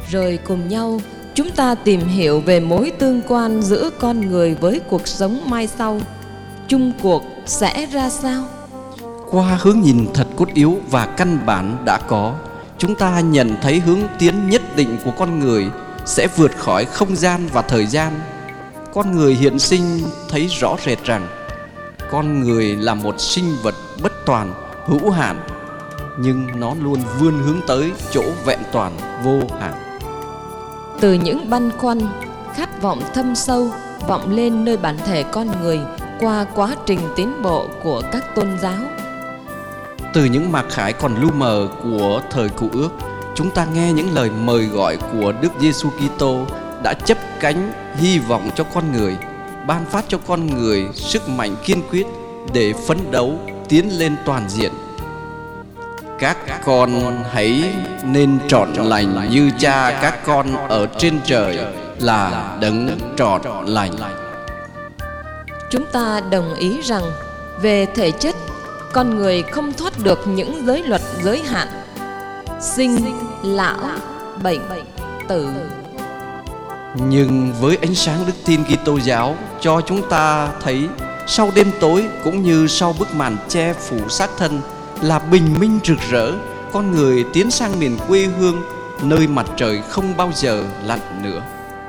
Rồi cùng nhau chúng ta tìm hiểu về mối tương quan giữa con người với cuộc sống mai sau. Chung cuộc sẽ ra sao? Qua hướng nhìn thật cốt yếu và căn bản đã có, chúng ta nhận thấy hướng tiến nhất định của con người sẽ vượt khỏi không gian và thời gian. Con người hiện sinh thấy rõ rệt rằng con người là một sinh vật bất toàn, hữu hạn, nhưng nó luôn vươn hướng tới chỗ vẹn toàn, vô hạn. Từ những băn khoăn, khát vọng thâm sâu vọng lên nơi bản thể con người qua quá trình tiến bộ của các tôn giáo. Từ những mặc khải còn lu mờ của thời Cựu Ước, chúng ta nghe những lời mời gọi của Đức Giêsu Kitô đã chấp cánh hy vọng cho con người, ban phát cho con người sức mạnh kiên quyết để phấn đấu tiến lên toàn diện. Các con hãy nên trọn lành như Cha các con ở trên trời là đấng trọn lành. Chúng ta đồng ý rằng về thể chất, con người không thoát được những giới luật giới hạn: sinh, lão, bệnh, tử. Nhưng với ánh sáng đức tin Kitô giáo cho chúng ta thấy, sau đêm tối cũng như sau bức màn che phủ xác thân là bình minh rực rỡ, con người tiến sang miền quê hương, nơi mặt trời không bao giờ lặn nữa.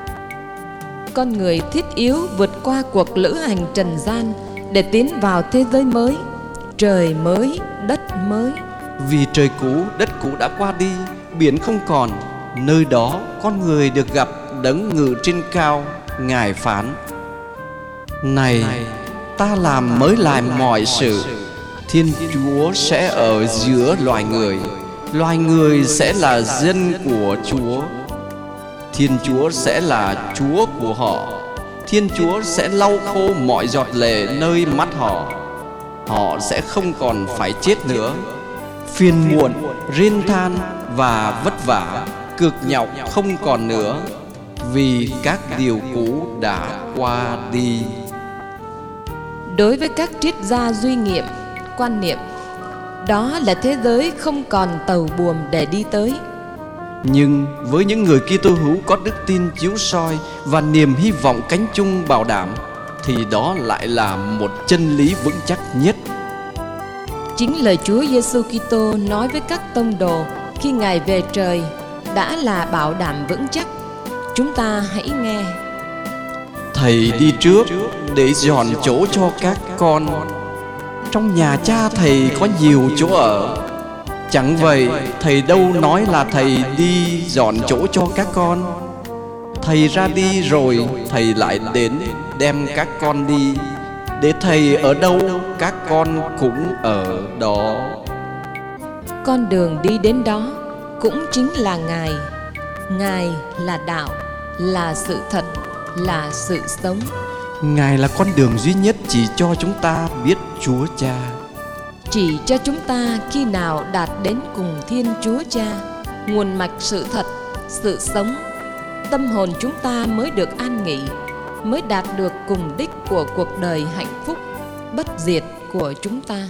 Con người thiết yếu vượt qua cuộc lữ hành trần gian để tiến vào thế giới mới, trời mới, đất mới. Vì trời cũ, đất cũ đã qua đi, biển không còn, nơi đó con người được gặp đấng ngự trên cao. Ngài phán: này, ta làm mới lại mọi sự. Thiên Chúa sẽ ở giữa loài người sẽ là dân của Chúa. Thiên Chúa sẽ là Chúa của họ. Thiên Chúa sẽ lau khô mọi giọt lệ nơi mắt họ. Họ sẽ không còn phải chết nữa. Phiền muộn, rên than và vất vả, cực nhọc không còn nữa, vì các điều cũ đã qua đi. Đối với các triết gia duy nghiệm, quan niệm đó là thế giới không còn tàu buồm để đi tới. Nhưng với những người Kitô hữu có đức tin chiếu soi và niềm hy vọng cánh chung bảo đảm, thì đó lại là một chân lý vững chắc nhất. Chính lời Chúa Giêsu Kitô nói với các tông đồ khi Ngài về trời đã là bảo đảm vững chắc. Chúng ta hãy nghe: Thầy đi trước để dọn chỗ cho các con. Trong nhà Cha Thầy có nhiều chỗ ở. Chẳng vậy, Thầy đâu nói là Thầy đi dọn chỗ cho các con. Thầy ra đi rồi Thầy lại đến đem các con đi. Để Thầy ở đâu, các con cũng ở đó. Con đường đi đến đó cũng chính là Ngài. Ngài là đạo, là sự thật, là sự sống. Ngài là con đường duy nhất chỉ cho chúng ta biết Chúa Cha. Chỉ cho chúng ta khi nào đạt đến cùng Thiên Chúa Cha, nguồn mạch sự thật, sự sống, tâm hồn chúng ta mới được an nghỉ, mới đạt được cùng đích của cuộc đời hạnh phúc bất diệt của chúng ta.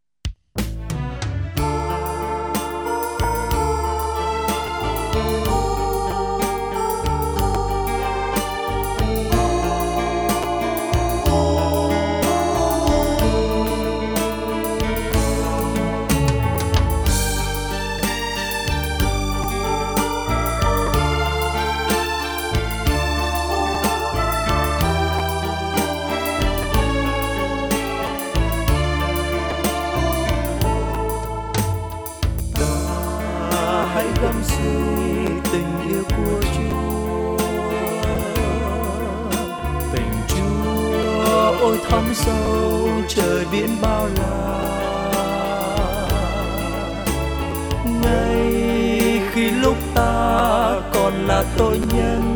Hãy gắm giữ tình yêu của Chúa. Tình Chúa ôi thắm sâu trời biển bao la. Ngay khi lúc ta còn là tội nhân,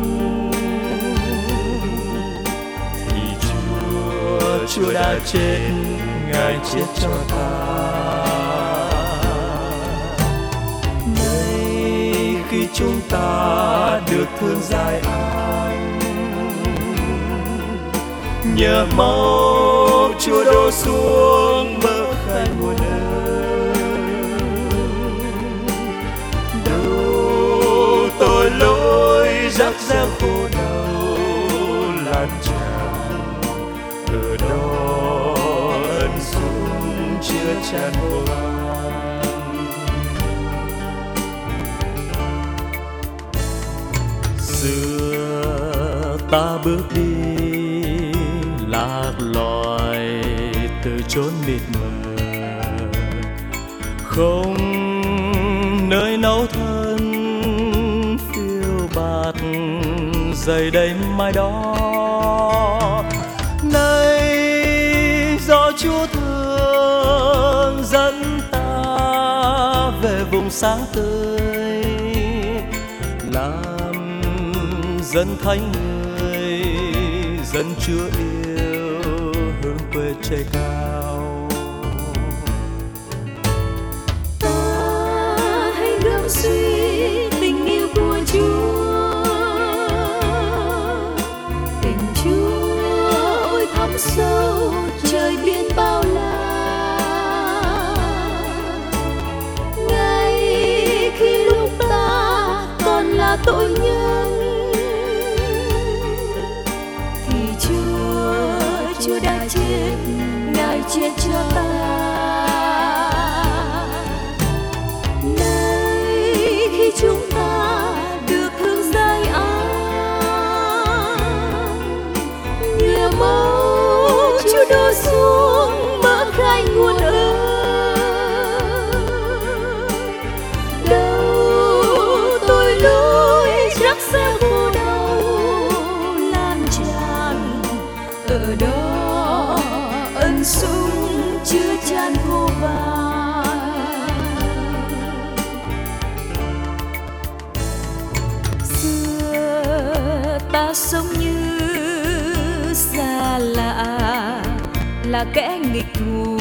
thì Chúa đã chết, Ngài chết cho ta. Khi chúng ta được thương giải an, nhờ máu Chúa đổ xuống mỡ khai nguồn ơn. Đâu tội lỗi rắc reo khổ đau lan tràn. Ở đó ân sủng chứa chan vô vàn. Xưa ta bước đi lạc loài từ chốn mịt mờ, không nơi nấu thân phiêu bạt dày đầy mai đó. Nay do Chúa thương dẫn ta về vùng sáng tươi, làm dân thánh người, dân Chúa yêu hướng quê trời cao. Ta hãy gươm suy tình yêu của Chúa, tình Chúa ôi thắm sâu trời biển bao la. Ngay khi lúc ta còn là tội nhân thì Chúa đã chết, Ngài chết cho ta. Nay khi chúng ta được hưởng giải an, nhờ máu Chúa đổ xuống mở khai nguồn ơn. Đâu tội lỗi rắc rẽ khổ đau lan tràn, ở đó ân sủng chứa chan vô vàn. Xưa ta sống như xa lạ, là kẻ nghịch ngù,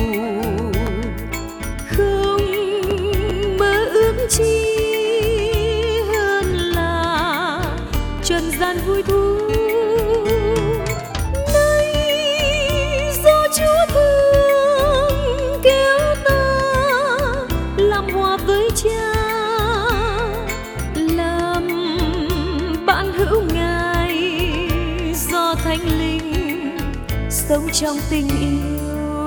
không mơ ước chi hơn là trần gian vui thú. Chúa thương kéo ta làm hòa với Cha, làm bạn hữu Ngài do Thánh Linh sống trong tình yêu.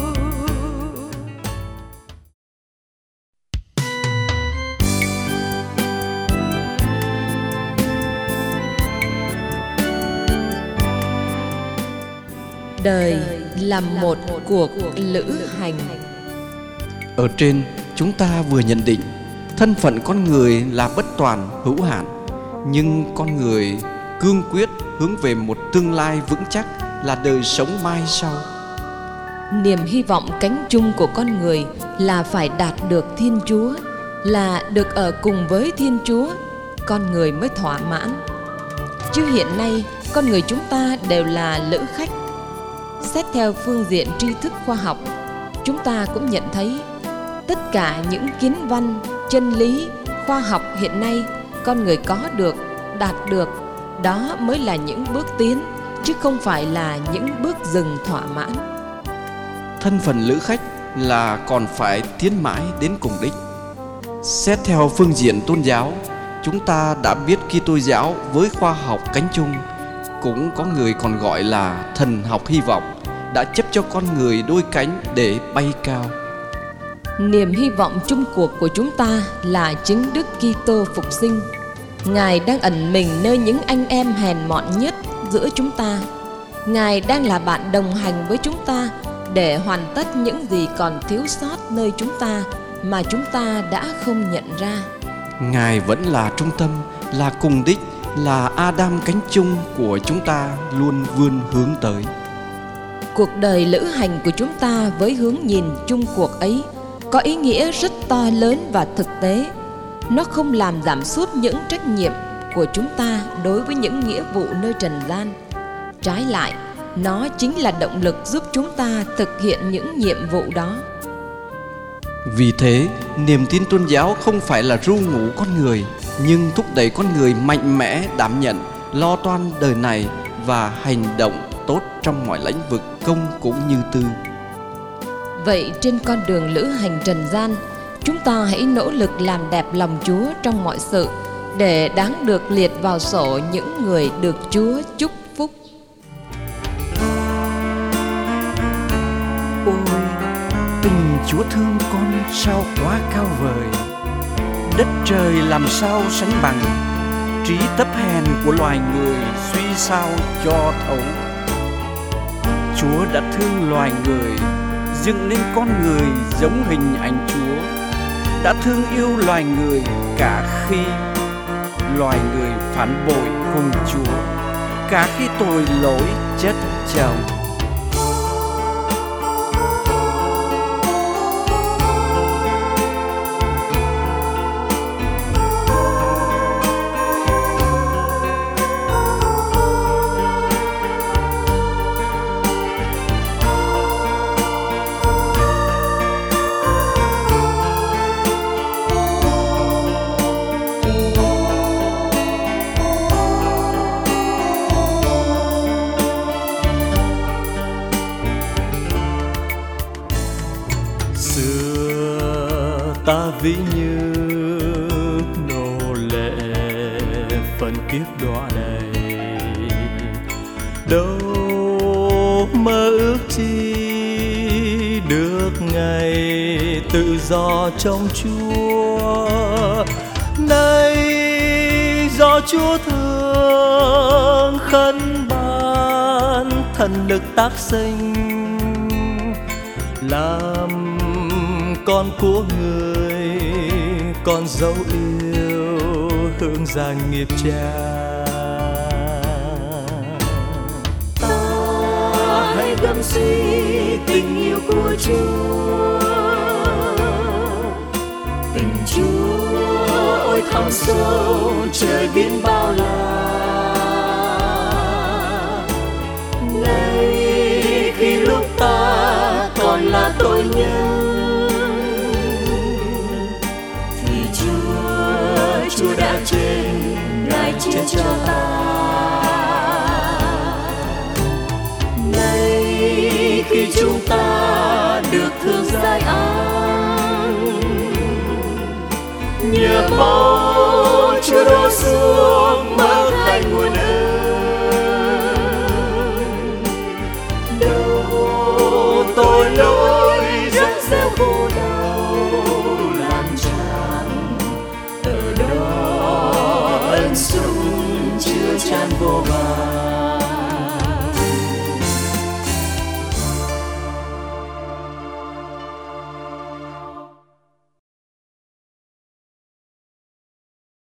Đời là một cuộc lữ hành. Ở trên chúng ta vừa nhận định thân phận con người là bất toàn hữu hạn, nhưng con người cương quyết hướng về một tương lai vững chắc là đời sống mai sau. Niềm hy vọng cánh chung của con người là phải đạt được Thiên Chúa, là được ở cùng với Thiên Chúa, con người mới thỏa mãn. Chứ hiện nay con người chúng ta đều là lữ khách. Xét theo phương diện tri thức khoa học, chúng ta cũng nhận thấy tất cả những kiến văn, chân lý, khoa học hiện nay con người có được, đạt được, đó mới là những bước tiến, chứ không phải là những bước dừng thỏa mãn. Thân phận lữ khách là còn phải tiến mãi đến cùng đích. Xét theo phương diện tôn giáo, chúng ta đã biết Kitô giáo với khoa học cánh chung, cũng có người còn gọi là thần học hy vọng, đã chấp cho con người đôi cánh để bay cao. Niềm hy vọng chung cuộc của chúng ta là chính Đức Kitô phục sinh. Ngài đang ẩn mình nơi những anh em hèn mọn nhất giữa chúng ta. Ngài đang là bạn đồng hành với chúng ta để hoàn tất những gì còn thiếu sót nơi chúng ta mà chúng ta đã không nhận ra. Ngài vẫn là trung tâm, là cùng đích, là Adam cánh chung của chúng ta luôn vươn hướng tới. Cuộc đời lữ hành của chúng ta với hướng nhìn chung cuộc ấy có ý nghĩa rất to lớn và thực tế. Nó không làm giảm sút những trách nhiệm của chúng ta đối với những nghĩa vụ nơi trần gian. Trái lại, nó chính là động lực giúp chúng ta thực hiện những nhiệm vụ đó. Vì thế, niềm tin tôn giáo không phải là ru ngủ con người, nhưng thúc đẩy con người mạnh mẽ đảm nhận, lo toan đời này và hành động tốt trong mọi lĩnh vực công cũng như tư. Vậy trên con đường lữ hành trần gian, chúng ta hãy nỗ lực làm đẹp lòng Chúa trong mọi sự, để đáng được liệt vào sổ những người được Chúa chúc phúc. Ôi, tình Chúa thương con sao quá cao vời, đất trời làm sao sánh bằng, trí thấp hèn của loài người suy sao cho thấu. Chúa đã thương loài người, dựng nên con người giống hình ảnh Chúa, đã thương yêu loài người cả khi loài người phản bội cùng Chúa, cả khi tội lỗi chất chồng. Xưa ta ví như nô lệ phần kiếp đọa đầy, đâu mơ ước chi được ngày tự do trong Chúa. Nay do Chúa thương khấn ban thần lực tác sinh, làm con của người, con dấu yêu hương giang nghiệp cha. Ta hãy gầm suy tình yêu của Chúa, tình Chúa ôi thẳm sâu trời biển bao la. Ngay khi lúc ta còn là tội nhân, Chúa đã trên Ngài chết cho ta. Nay khi chúng ta được thương giải ân, nhờ máu Chúa đổ xuống mở khai nguồn ơn. Đâu tội lỗi rất gieo khổ đau lan tràn, ở đó ân sủng chứa chan vô vàn.